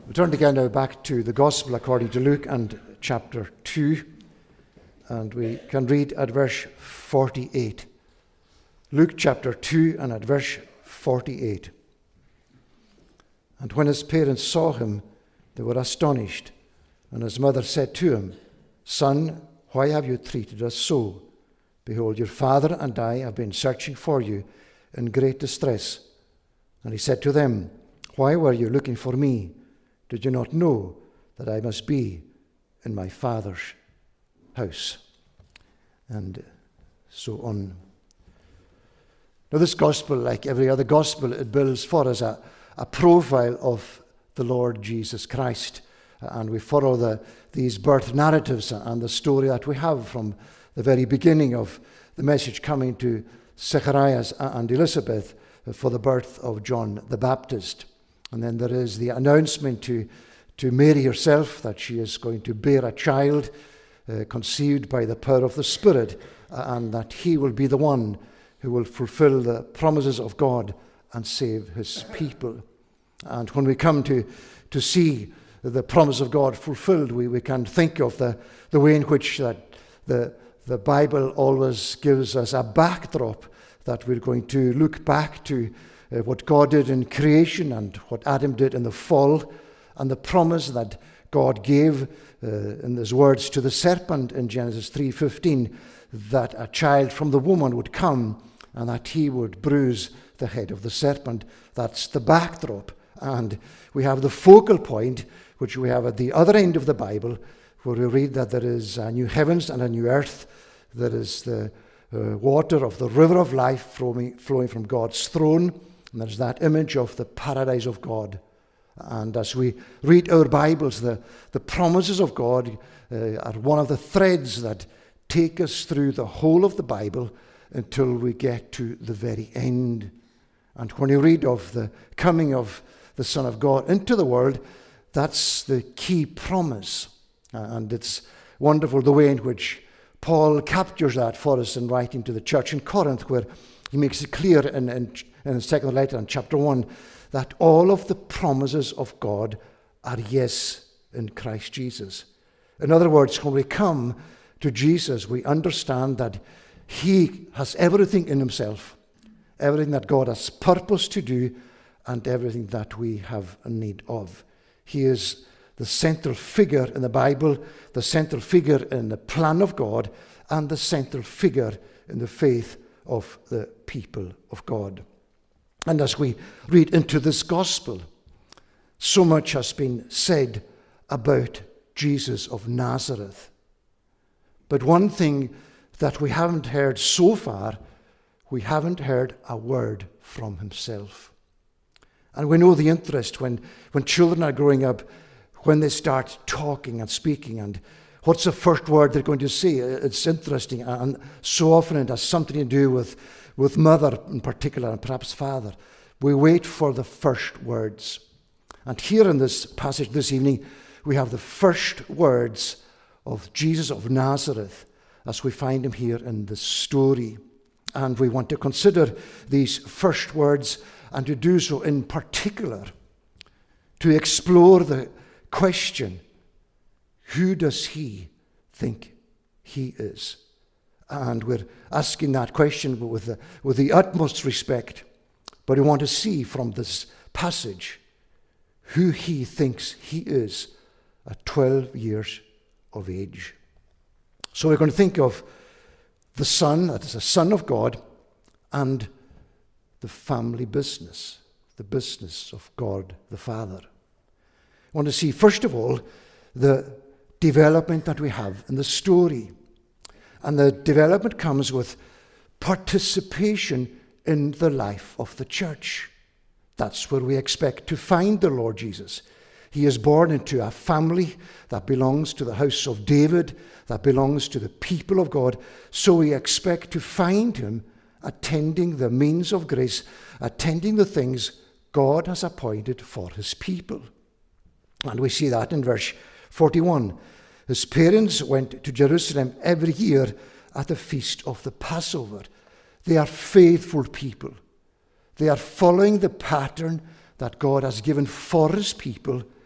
We turn again now back to the Gospel according to Luke and chapter 2, and we can read at verse 48. Luke chapter 2 and at verse 48. And when his parents saw him, they were astonished, and his mother said to him, "Son, why have you treated us so? Behold, your father and I have been searching for you in great distress." And he said to them, "Why were you looking for me? Did you not know that I must be in my Father's house?" And so on. Now this gospel, like every other gospel, it builds for us a profile of the Lord Jesus Christ. And we follow these birth narratives and the story that we have from the very beginning of the message coming to Zacharias and Elizabeth for the birth of John the Baptist. And then there is the announcement to Mary herself that she is going to bear a child conceived by the power of the Spirit, and that he will be the one who will fulfill the promises of God and save his people. And when we come to see the promise of God fulfilled, we can think of the way in which that the Bible always gives us a backdrop, that we're going to look back to what God did in creation and what Adam did in the fall, and the promise that God gave in his words to the serpent in Genesis 3:15, that a child from the woman would come and that he would bruise the head of the serpent. That's the backdrop. And we have the focal point, which we have at the other end of the Bible, where we read that there is a new heavens and a new earth. There is the water of the river of life flowing from God's throne. And there's that image of the paradise of God. And as we read our Bibles, the promises of God are one of the threads that take us through the whole of the Bible until we get to the very end. And when you read of the coming of the Son of God into the world, that's the key promise. And it's wonderful the way in which Paul captures that for us in writing to the church in Corinth, where he makes it clear in his second letter in chapter 1 that all of the promises of God are yes in Christ Jesus. In other words, when we come to Jesus, we understand that he has everything in himself, everything that God has purposed to do, and everything that we have a need of. He is the central figure in the Bible, the central figure in the plan of God, and the central figure in the faith of the people of God. And as we read into this gospel, so much has been said about Jesus of Nazareth. But one thing that we haven't heard so far, we haven't heard a word from himself. And we know the interest when children are growing up, when they start talking and speaking, and what's the first word they're going to say? It's interesting, and so often it has something to do with mother in particular, and perhaps father. We wait for the first words. And here in this passage this evening, we have the first words of Jesus of Nazareth as we find him here in the story. And we want to consider these first words, and to do so in particular, to explore the question, who does he think he is? And we're asking that question with the utmost respect, but we want to see from this passage who he thinks he is at 12 years of age. So we're going to think of the Son, that is the Son of God, and the family business, the business of God the Father. I want to see, first of all, the development that we have in the story. And the development comes with participation in the life of the church. That's where we expect to find the Lord Jesus. He is born into a family that belongs to the house of David, that belongs to the people of God. So we expect to find him attending the means of grace, attending the things God has appointed for his people. And we see that in verse 41. His parents went to Jerusalem every year at the feast of the Passover. They are faithful people. They are following the pattern that God has given for his people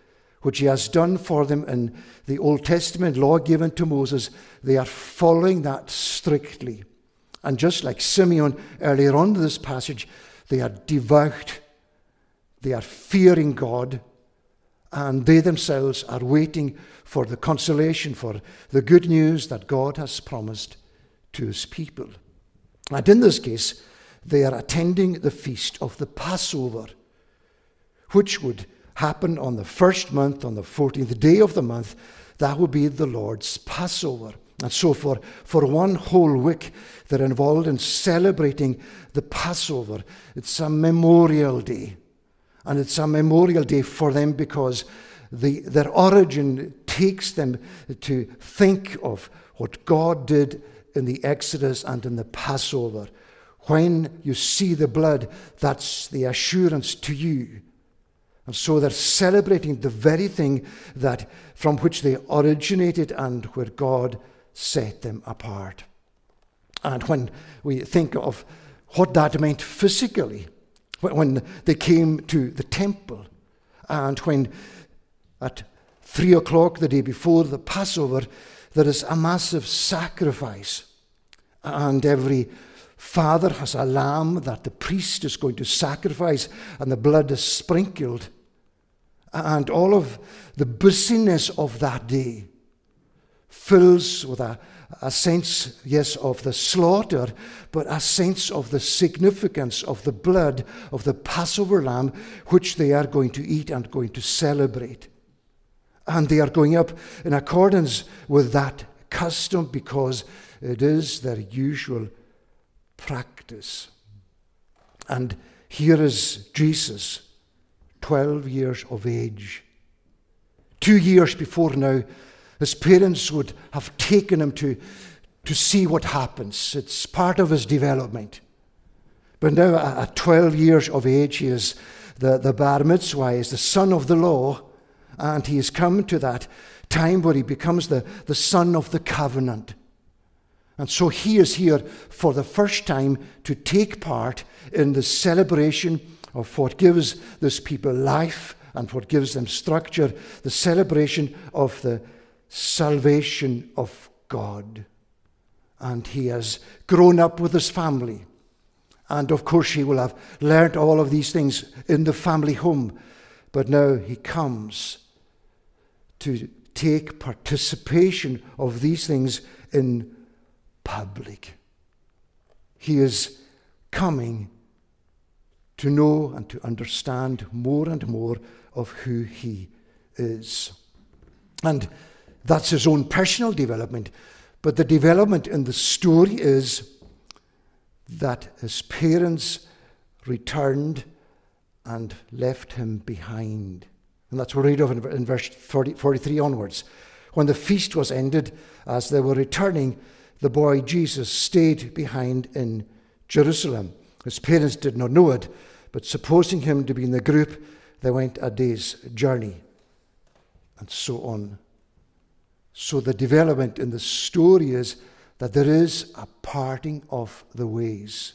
which he has done for them in the Old Testament law given to Moses, they are following that strictly. And just like Simeon earlier on in this passage, they are devout, they are fearing God, and they themselves are waiting for the consolation, for the good news that God has promised to his people. And in this case, they are attending the feast of the Passover, which would happen on the first month, on the 14th day of the month. That would be the Lord's Passover. And so for one whole week, they're involved in celebrating the Passover. It's a memorial day. And it's a memorial day for them because their origin takes them to think of what God did in the Exodus and in the Passover. When you see the blood, that's the assurance to you. And so they're celebrating the very thing that from which they originated and where God set them apart. And when we think of what that meant physically, when they came to the temple, and when at 3 o'clock the day before the Passover, there is a massive sacrifice, and every father has a lamb that the priest is going to sacrifice, and the blood is sprinkled. And all of the busyness of that day fills with a sense, yes, of the slaughter, but a sense of the significance of the blood of the Passover lamb, which they are going to eat and going to celebrate. And they are going up in accordance with that custom because it is their usual practice. And here is Jesus, 12 years of age. 2 years before now, his parents would have taken him to see what happens. It's part of his development. But now at 12 years of age, he is the bar mitzvah, is the son of the law, and he has come to that time where he becomes the son of the covenant. And so he is here for the first time to take part in the celebration of what gives this people life and what gives them structure, the celebration of the salvation of God. And he has grown up with his family. And of course he will have learned all of these things in the family home. But now he comes to take participation of these things in public. He is coming to know and to understand more and more of who he is. And that's his own personal development. But the development in the story is that his parents returned and left him behind. And that's what we read of in verse 43 onwards. When the feast was ended, as they were returning, the boy Jesus stayed behind in Jerusalem. His parents did not know it, but supposing him to be in the group, they went a day's journey, and so on. So the development in the story is that there is a parting of the ways.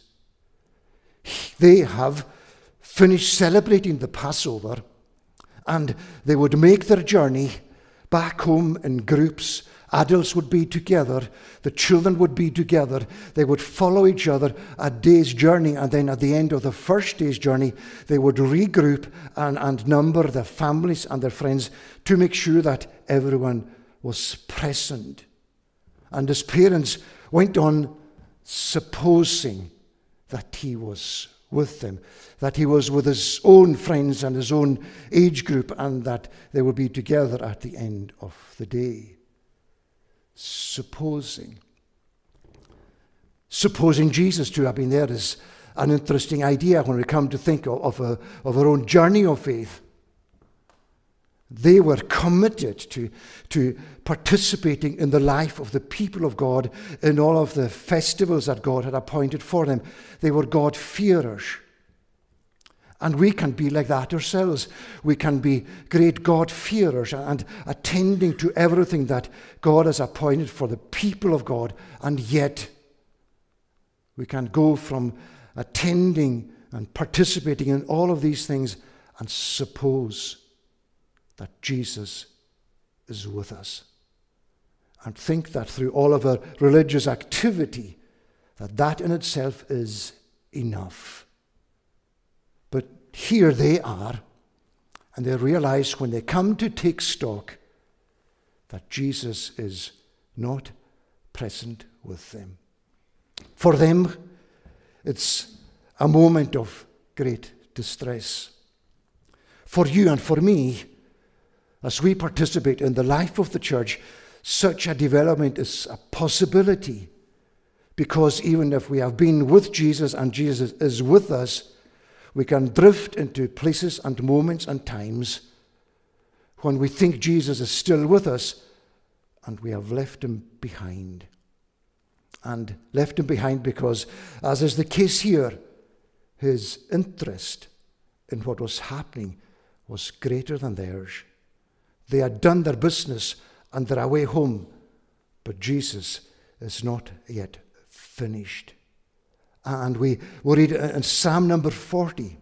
They have finished celebrating the Passover, and they would make their journey back home in groups. Adults would be together, the children would be together, they would follow each other a day's journey, and then at the end of the first day's journey, they would regroup and number their families and their friends to make sure that everyone was present. And his parents went on supposing that he was with them, that he was with his own friends and his own age group, and that they would be together at the end of the day. Supposing Jesus to have been there is an interesting idea when we come to think of our own journey of faith. They were committed to participating in the life of the people of God in all of the festivals that God had appointed for them. They were God-fearers. And we can be like that ourselves. We can be great God-fearers and attending to everything that God has appointed for the people of God. And yet, we can go from attending and participating in all of these things and suppose that Jesus is with us. And think that through all of our religious activity, that in itself is enough. But here they are, and they realize when they come to take stock that Jesus is not present with them. For them, it's a moment of great distress. For you and for me, as we participate in the life of the church, such a development is a possibility, because even if we have been with Jesus and Jesus is with us, we can drift into places and moments and times when we think Jesus is still with us and we have left him behind. And left him behind because, as is the case here, his interest in what was happening was greater than theirs. They had done their business and they're away home, but Jesus is not yet finished. And we read in Psalm number 40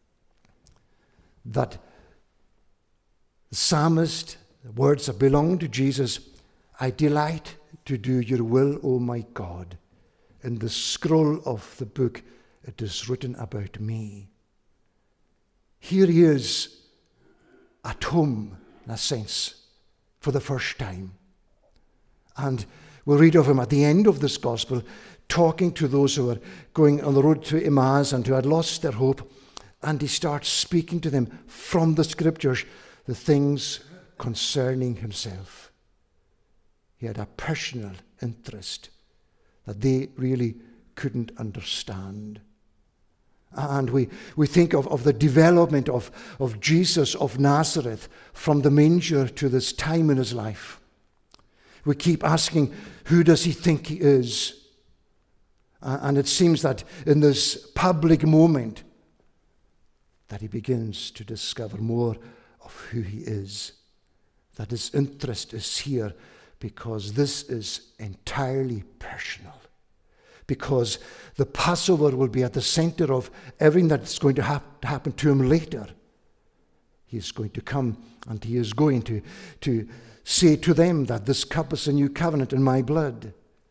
that the psalmist, the words that belong to Jesus, I delight to do your will, O my God. In the scroll of the book, it is written about me. Here he is at home, in a sense, for the first time. And we'll read of him at the end of this gospel, talking to those who are going on the road to Emmaus and who had lost their hope. And he starts speaking to them from the scriptures, the things concerning himself. He had a personal interest that they really couldn't understand. And we think of the development of Jesus of Nazareth from the manger to this time in his life. We keep asking, who does he think he is? And it seems that in this public moment that he begins to discover more of who he is. That his interest is here because this is entirely personal. Because the Passover will be at the center of everything that's going to happen to him later. He is going to come and he is going to say to them that this cup is a new covenant in my blood.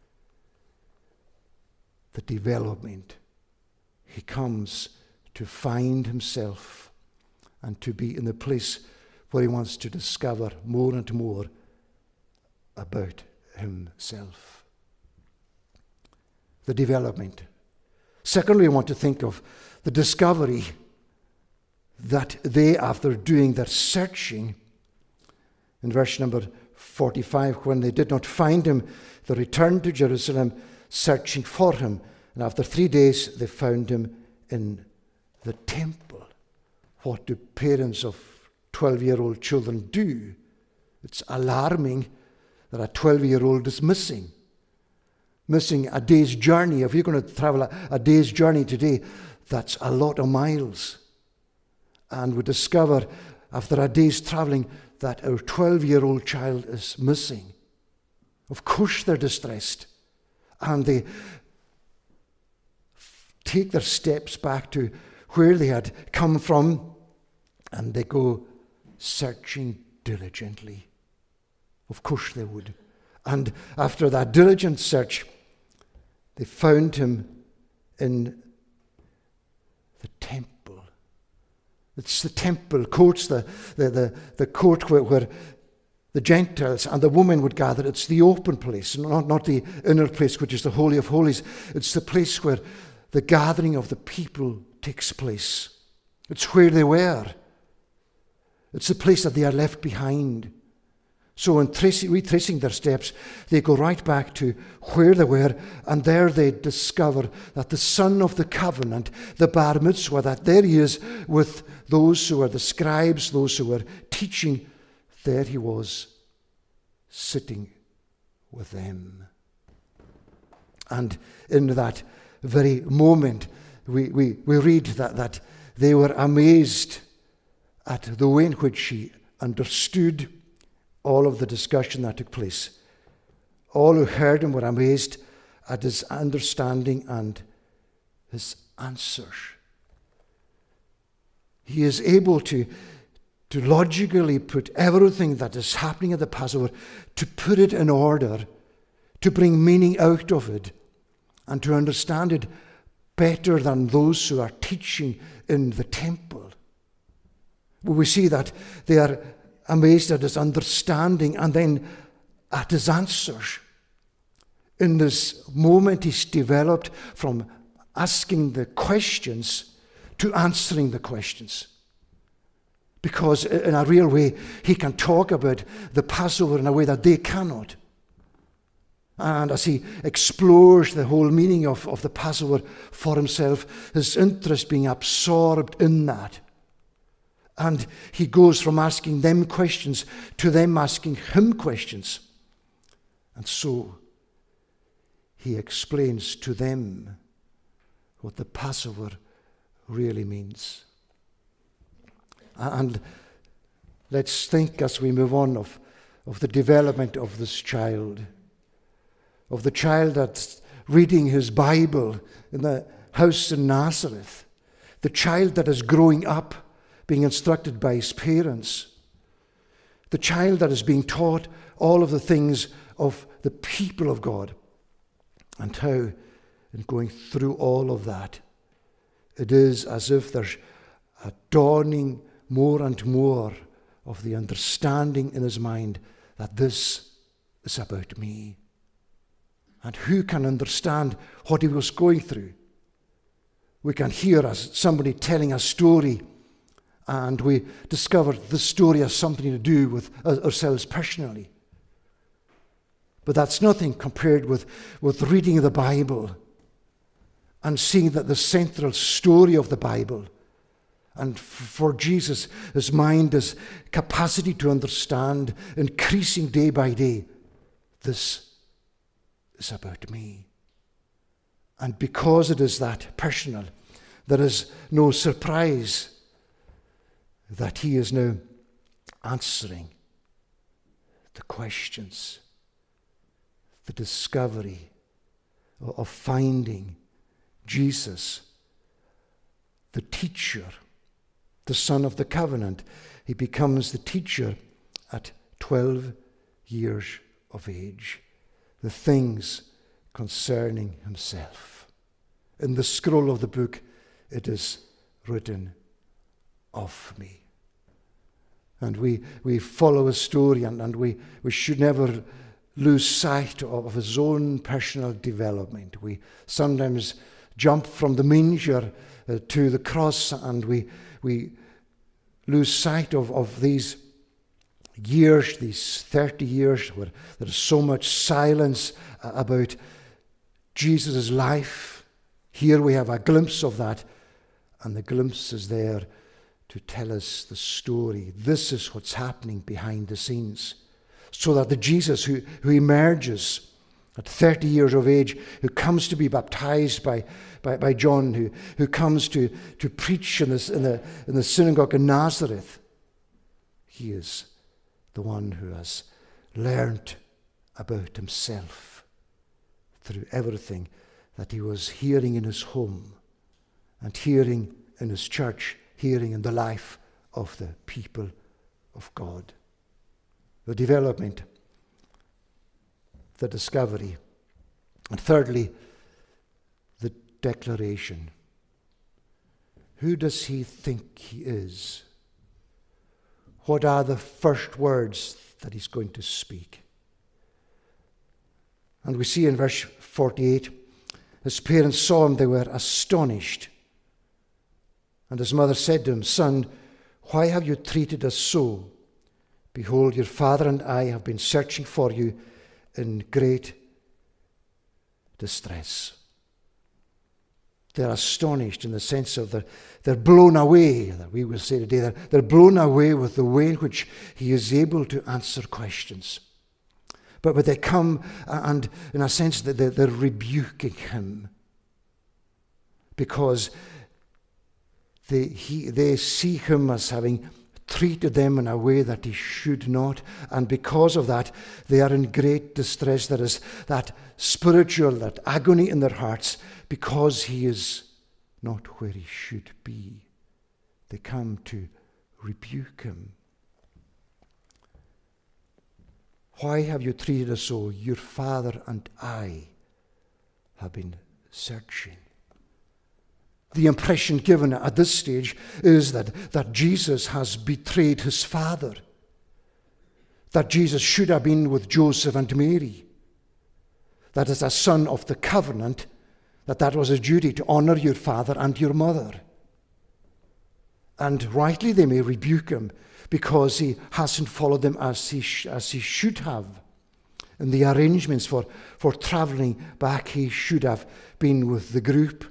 The development. He comes to find himself and to be in the place where he wants to discover more and more about himself. The development. Secondly, I want to think of the discovery that they, after doing their searching, in verse number 45, when they did not find him, they returned to Jerusalem searching for him. And after 3 days, they found him in the temple. What do parents of 12-year-old children do? It's alarming that a 12-year-old is missing a day's journey. If you're going to travel a day's journey today, that's a lot of miles. And we discover after a day's traveling that our 12-year-old child is missing. Of course they're distressed. And they take their steps back to where they had come from, and they go searching diligently. Of course they would. And after that diligent search, they found him in the temple. It's the temple courts, the court where the Gentiles and the women would gather. It's the open place, not the inner place, which is the Holy of Holies. It's the place where the gathering of the people takes place. It's where they were. It's the place that they are left behind. So in retracing their steps, they go right back to where they were, and there they discover that the Son of the Covenant, the Bar Mitzvah, that there he is with those who are the scribes, those who were teaching, there he was, sitting with them. And in that very moment, we read that they were amazed at the way in which he understood all of the discussion that took place. All who heard him were amazed at his understanding and his answers. He is able to to logically put everything that is happening at the Passover, to put it in order, to bring meaning out of it, and to understand it better than those who are teaching in the temple. We see that they are amazed at his understanding and then at his answers. In this moment, he's developed from asking the questions to answering the questions. Because in a real way, he can talk about the Passover in a way that they cannot. And as he explores the whole meaning of the Passover for himself, his interest being absorbed in that. And he goes from asking them questions to them asking him questions. And so he explains to them what the Passover really means. And let's think as we move on of the development of this child, of the child that's reading his Bible in the house in Nazareth, the child that is growing up, being instructed by his parents, the child that is being taught all of the things of the people of God, and how, in going through all of that, it is as if there's a dawning more and more of the understanding in his mind that this is about me. And who can understand what he was going through? We can hear as somebody telling a story, and we discover the story has something to do with ourselves personally. But that's nothing compared with reading the Bible and seeing that the central story of the Bible, and for Jesus, his mind, his capacity to understand, increasing day by day, this is about me. And because it is that personal, there is no surprise that he is now answering the questions, the discovery of finding Jesus, the teacher, the Son of the Covenant. He becomes the teacher at 12 years of age. The things concerning himself. In the scroll of the book, it is written of me. And we follow a story, and we should never lose sight of his own personal development. We sometimes jump from the manger to the cross, and we lose sight of these years, these 30 years, where there is so much silence about Jesus' life. Here we have a glimpse of that, and the glimpse is there to tell us the story. This is what's happening behind the scenes. So that the Jesus who emerges at 30 years of age, who comes to be baptized by John, who comes to preach in the synagogue in Nazareth, he is the one who has learnt about himself through everything that he was hearing in his home and hearing in his church, hearing in the life of the people of God. The development, the discovery, and thirdly, the declaration. Who does he think he is? What are the first words that he's going to speak? And we see in verse 48, his parents saw him, they were astonished. And his mother said to him, "Son, why have you treated us so? Behold, your father and I have been searching for you in great distress." They're astonished in the sense of they're blown away, that we will say today. They're blown away with the way in which he is able to answer questions. But they come, and in a sense, they're rebuking him. Because they see him as having treated them in a way that he should not. And because of that, they are in great distress. There is that spiritual, that agony in their hearts, because he is not where he should be. They come to rebuke him. Why have you treated us so? Your father and I have been searching. The impression given at this stage is that Jesus has betrayed his father, that Jesus should have been with Joseph and Mary, that as a son of the covenant, that was a duty to honor your father and your mother. And rightly they may rebuke him because he hasn't followed them as he should have. In the arrangements for traveling back, he should have been with the group.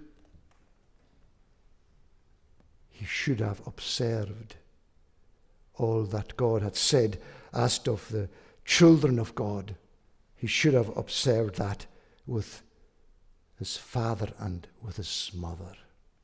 He should have observed all that God had said asked of the children of God. He should have observed that with his father and with his mother.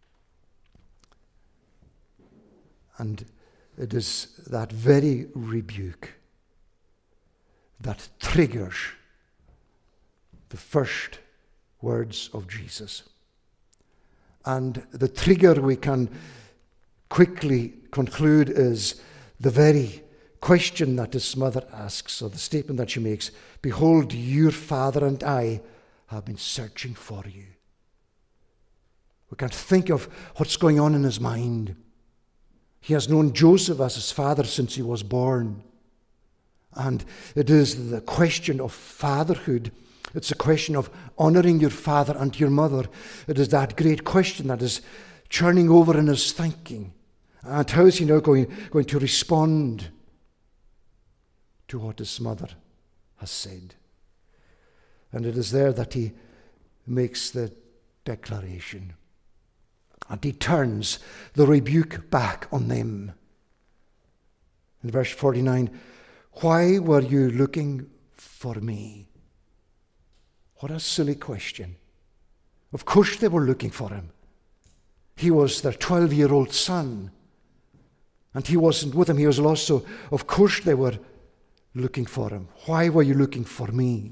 And it is that very rebuke that triggers the first words of Jesus. And the trigger, we can quickly conclude, is the very question that his mother asks, or the statement that she makes: "Behold, your father and I have been searching for you." We can't think of what's going on in his mind. He has known Joseph as his father since he was born. And it is the question of fatherhood. It's a question of honoring your father and your mother. It is that great question that is churning over in his thinking. And how is he now going to respond to what his mother has said? And it is there that he makes the declaration. And he turns the rebuke back on them. In verse 49, "Why were you looking for me?" What a silly question. Of course they were looking for him. He was their 12-year-old son. And he wasn't with them. He was lost. So of course they were looking for him. "Why were you looking for me?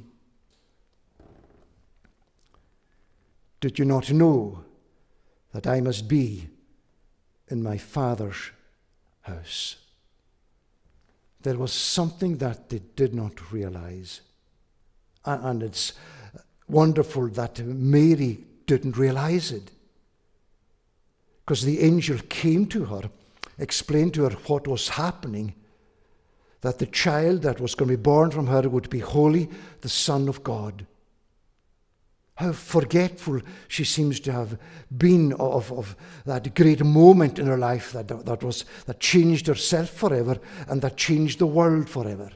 Did you not know that I must be in my Father's house?" There was something that they did not realize. And it's wonderful that Mary didn't realize it. Because the angel came to her, explained to her what was happening, that the child that was going to be born from her would be holy, the Son of God. How forgetful she seems to have been of that great moment in her life that changed herself forever and that changed the world forever.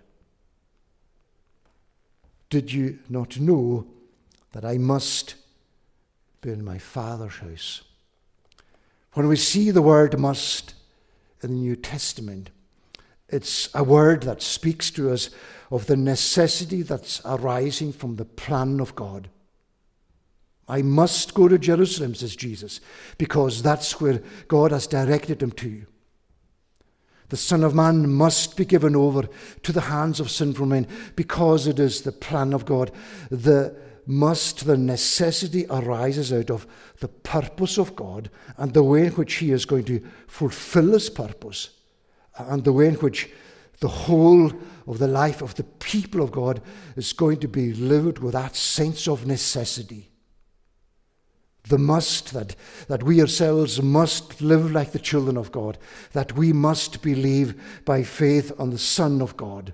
Did you not know that I must be in my Father's house? When we see the word "must" in the New Testament, it's a word that speaks to us of the necessity that's arising from the plan of God. I must go to Jerusalem, says Jesus, because that's where God has directed him to. The Son of Man must be given over to the hands of sinful men because it is the plan of God. The necessity arises out of the purpose of God and the way in which he is going to fulfill his purpose and the way in which the whole of the life of the people of God is going to be lived with that sense of necessity. The must, that we ourselves must live like the children of God, that we must believe by faith on the Son of God.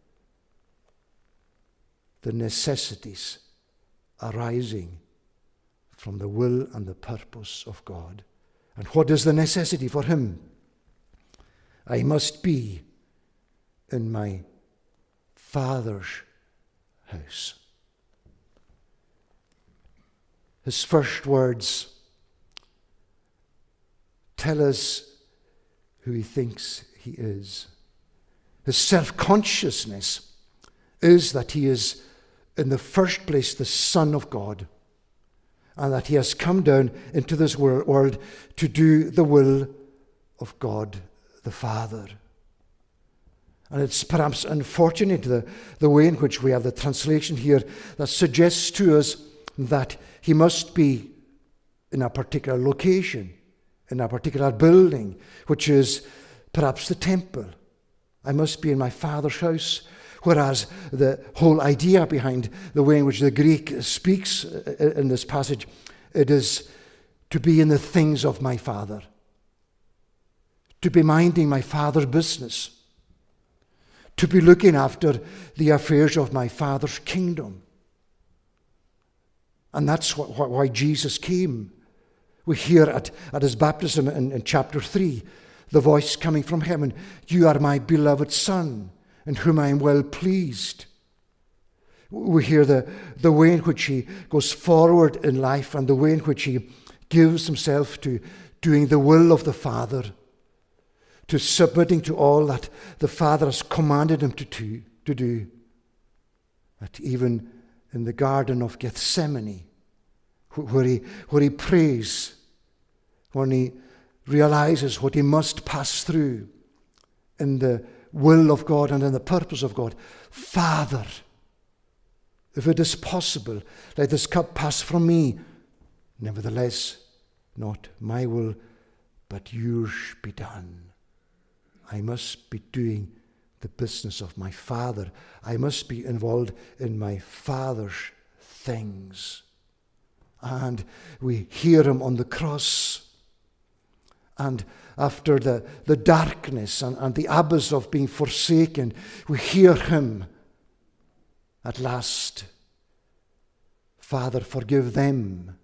The necessities arising from the will and the purpose of God. And what is the necessity for him? I must be in my Father's house. His first words tell us who he thinks he is. His self-consciousness is that he is, in the first place, the Son of God, and that he has come down into this world to do the will of God the Father. And it's perhaps unfortunate the way in which we have the translation here that suggests to us that he must be in a particular location, in a particular building, which is perhaps the temple. I must be in my Father's house, Whereas the whole idea behind the way in which the Greek speaks in this passage, it is to be in the things of my Father, to be minding my Father's business, to be looking after the affairs of my Father's kingdom. And that's why Jesus came. We hear at his baptism in chapter 3, the voice coming from heaven, "You are my beloved Son, in whom I am well pleased." We hear the way in which he goes forward in life and the way in which he gives himself to doing the will of the Father, to submitting to all that the Father has commanded him to do. That even in the Garden of Gethsemane, where he prays, when he realizes what he must pass through in the will of God and in the purpose of God, "Father, if it is possible, let this cup pass from me. Nevertheless, not my will, but yours be done." I must be doing the business of my Father. I must be involved in my Father's things. And we hear him on the cross. And after the darkness and the abyss of being forsaken, we hear him at last, "Father, forgive them.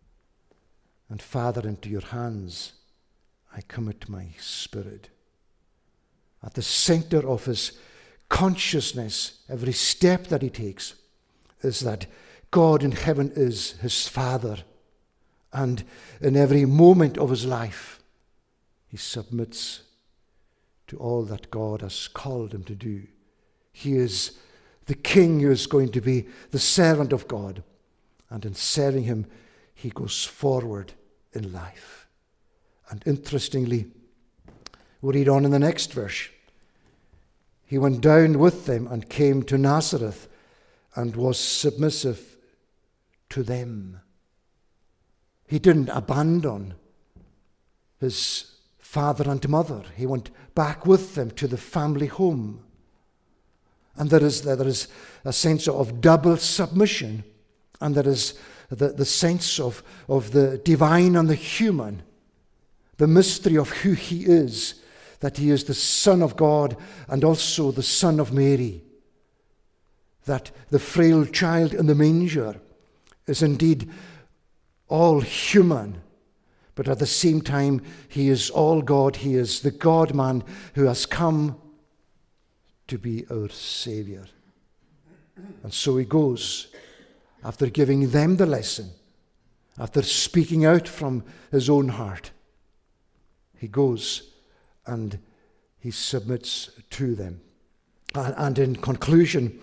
And Father, into your hands I commit my spirit." At the center of his consciousness, every step that he takes, is that God in heaven is his Father. And in every moment of his life, he submits to all that God has called him to do. He is the King who is going to be the servant of God. And in serving him, he goes forward in life. And interestingly, we read on in the next verse. "He went down with them and came to Nazareth and was submissive to them." He didn't abandon his father and mother. He went back with them to the family home. And there is a sense of double submission. And there is the sense of the divine and the human, the mystery of who he is, that he is the Son of God and also the Son of Mary, that the frail child in the manger is indeed all human, but at the same time he is all God. He is the God-man who has come to be our Savior. And so he goes, after giving them the lesson, after speaking out from his own heart, he goes and he submits to them. And in conclusion,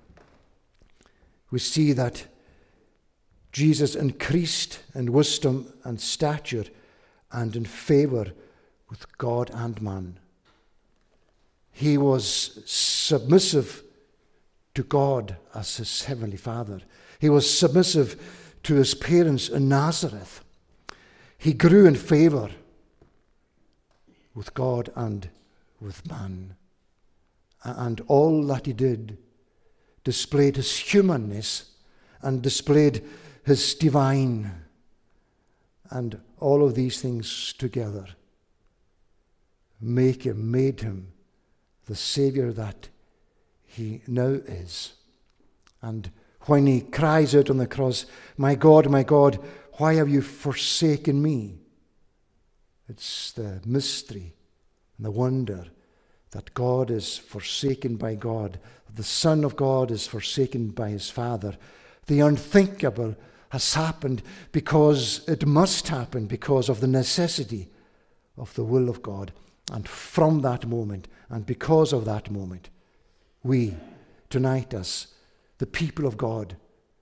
we see that Jesus increased in wisdom and stature and in favor with God and man. He was submissive to God as his heavenly Father. He was submissive to his parents in Nazareth. He grew in favor with God and with man. And all that he did displayed his humanness and displayed his divine. And all of these things together made him the Savior that he now is. And when he cries out on the cross, my God, why have you forsaken me?" It's the mystery and the wonder that God is forsaken by God, the Son of God is forsaken by his Father. The unthinkable has happened because it must happen, because of the necessity of the will of God. And from that moment, and because of that moment, we tonight, as the people of God,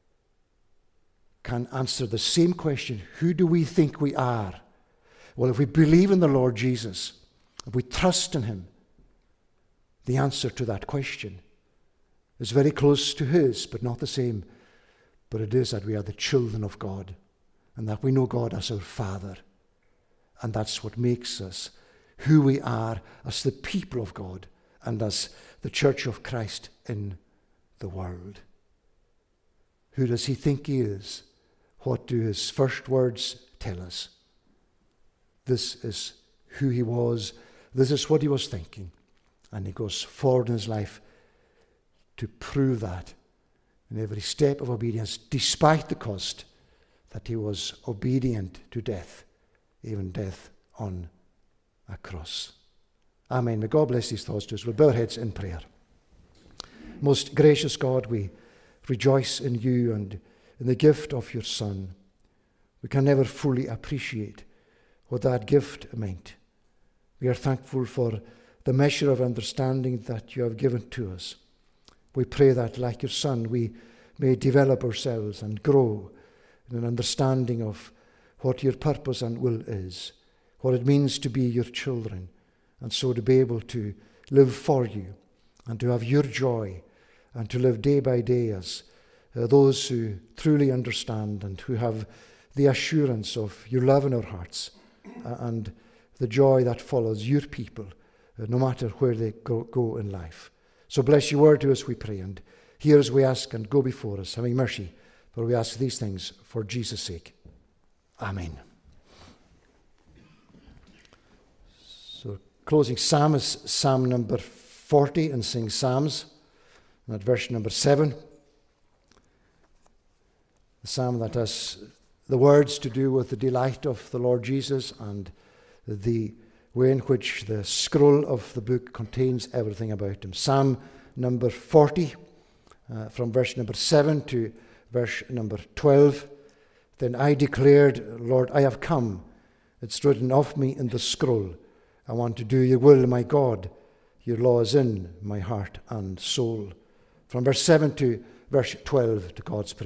can answer the same question: who do we think we are? Well, if we believe in the Lord Jesus, if we trust in him, the answer to that question is very close to his, but not the same. But it is that we are the children of God, and that we know God as our Father. And that's what makes us who we are as the people of God, and as the church of Christ in the world. Who does he think he is? What do his first words tell us? This is who he was. This is what he was thinking. And he goes forward in his life to prove that in every step of obedience, despite the cost, that he was obedient to death, even death on a cross. Amen. May God bless these thoughts to us. We'll bow our heads in prayer. Most gracious God, we rejoice in you and in the gift of your Son. We can never fully appreciate what that gift meant. We are thankful for the measure of understanding that you have given to us. We pray that, like your Son, we may develop ourselves and grow in an understanding of what your purpose and will is, what it means to be your children, and so to be able to live for you and to have your joy and to live day by day as those who truly understand and who have the assurance of your love in our hearts and the joy that follows your people, no matter where they go in life. So bless your word to us, we pray, and hear as we ask, and go before us, having mercy, for we ask these things for Jesus' sake. Amen. So closing psalm is Psalm number 40, and sing Psalms, and at verse number 7. The psalm that has the words to do with the delight of the Lord Jesus and the way in which the scroll of the book contains everything about him. Psalm number 40, from verse number 7 to verse number 12. Then I declared, Lord, I have come. It's written of me in the scroll. I want to do your will, my God. Your law is in my heart and soul. From verse 7 to verse 12, to God's praise.